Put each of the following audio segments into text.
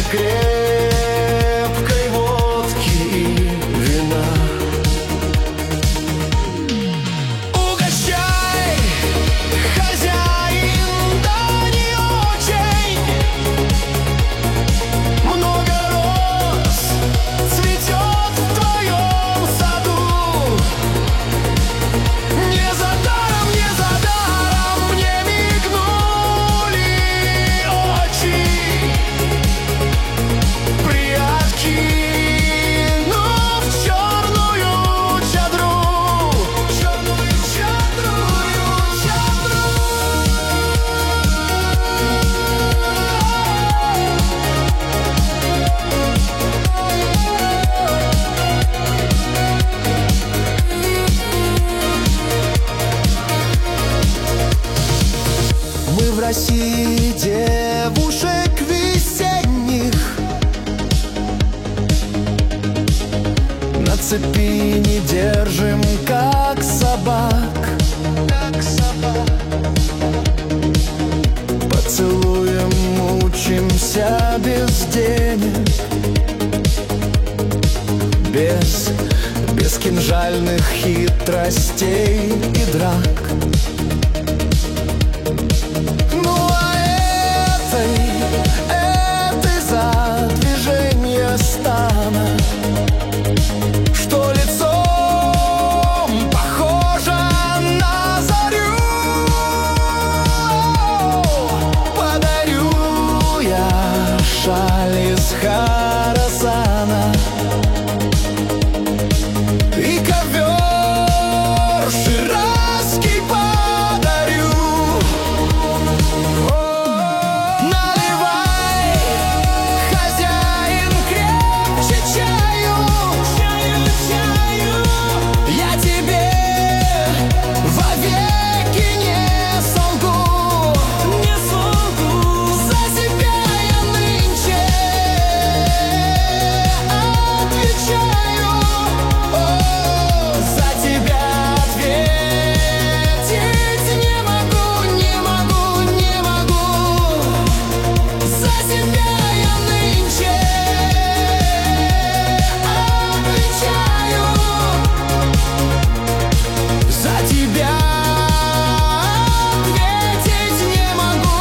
крепкой водки и вина. Угощай, хозяин, да не очень. Много роз цветет в твоем саду. Не за даром мне мигнули очи. Приоткинув черную чадру, Мы в России девушек весенних на цепи не держим, как собак. Поцелуем мучимся без денег, без кинжальных хитростей и драк. Ну а этой за движение стана, что лицом похожа на зарю, подарю я шаль из Хорасана и ковер ширазский подарю. Наливай, хозяин, крепче чаю. Я тебе вовеки не солгу. За себя я нынче отвечаю. За тебя ответить не могу. За себя я нынче отвечаю. За тебя ответить не могу.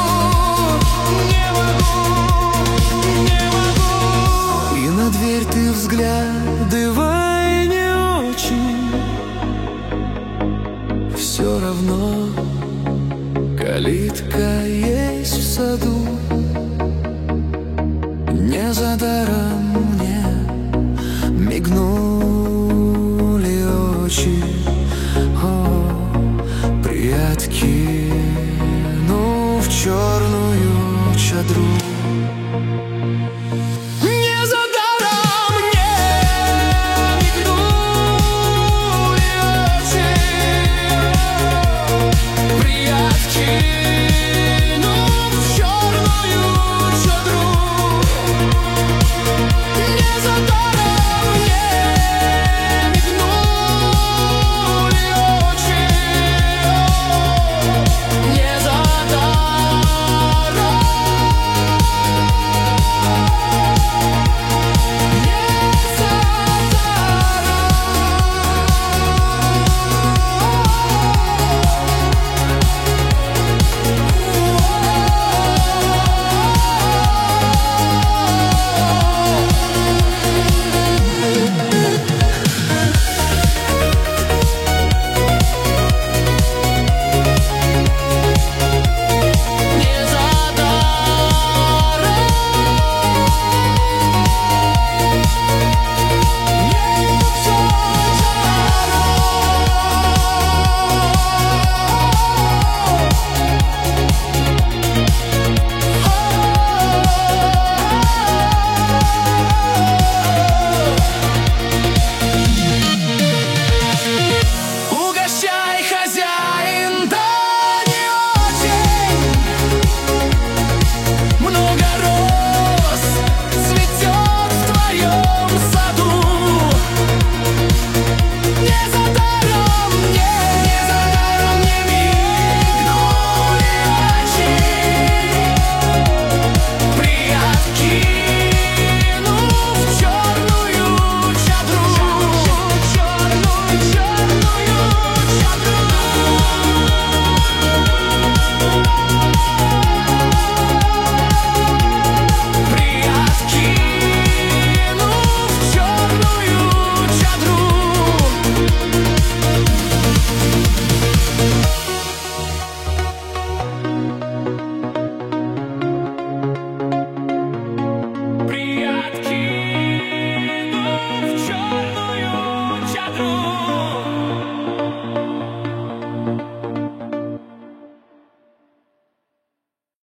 И на дверь ты взглядывай не очень. Все равно калитка есть в саду. Не за даром